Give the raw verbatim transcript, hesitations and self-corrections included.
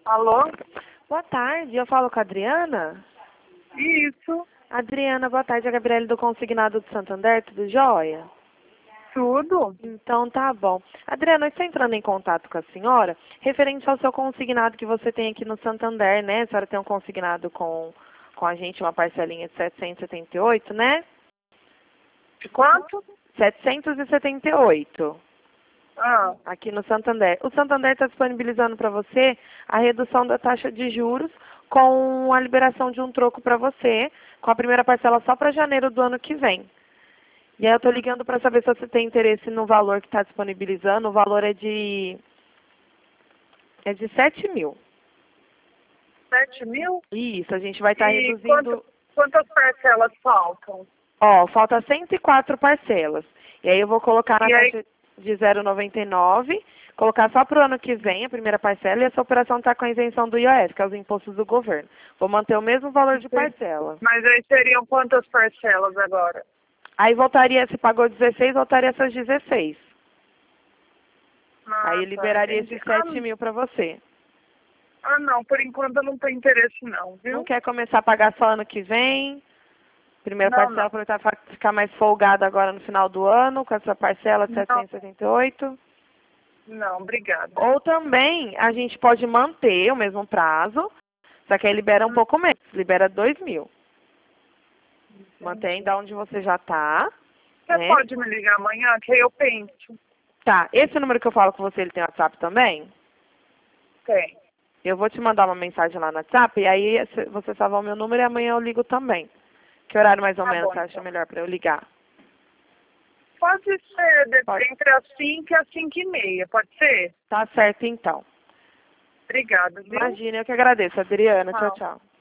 Alô? Boa tarde, eu falo com a Adriana? Isso, Adriana, boa tarde, é a Gabriele do Consignado do Santander, tudo jóia? tudo. Então tá bom. Adriana, eu estou entrando em contato com a senhora referente ao seu consignado que você tem aqui no Santander, né? A senhora tem um consignado com, com a gente, uma parcelinha de setecentos e setenta e oito, né? De quanto? setecentos e setenta e oito. Ah, Aqui no Santander. O Santander está disponibilizando para você a redução da taxa de juros com a liberação de um troco para você, com a primeira parcela só para janeiro do ano que vem. E aí eu estou ligando para saber se você tem interesse no valor que está disponibilizando. O valor é de é de sete mil. sete mil? Isso, a gente vai estar E reduzindo. quanto, quantas parcelas faltam? Ó, falta cento e quatro parcelas. E aí eu vou colocar na E aí- taxa de zero vírgula noventa e nove, colocar só para o ano que vem a primeira parcela, e essa operação está com a isenção do I O F, que é os impostos do governo. Vou manter o mesmo valor de parcela. Mas aí seriam quantas parcelas agora? Aí voltaria, se pagou dezesseis, voltaria essas dezesseis. Ah, Aí tá, liberaria entendi. esses sete mil para você. Ah, ah, não, por enquanto eu não tenho interesse não, viu? Não quer começar a pagar só ano que vem? Primeira Não, parcela não. para tentar ficar mais folgada agora no final do ano, com essa parcela de Não. setecentos e setenta e oito. Não, obrigada. Ou também a gente pode manter o mesmo prazo, só que aí libera um pouco menos, libera dois mil. Mantém da onde você já está. Você Né? pode me ligar amanhã, que aí eu penso. Tá, esse número que eu falo com você, ele tem WhatsApp também? Tem. Eu vou te mandar uma mensagem lá no WhatsApp, e aí você salva o meu número e amanhã eu ligo também. Que horário mais ou Tá menos bom, você acha então. melhor para eu ligar? Pode ser de- Pode. entre as cinco e as cinco e meia, pode ser? Tá certo então. Obrigada, viu? Imagina, eu que agradeço, Adriana. Tchau, Tchau. tchau.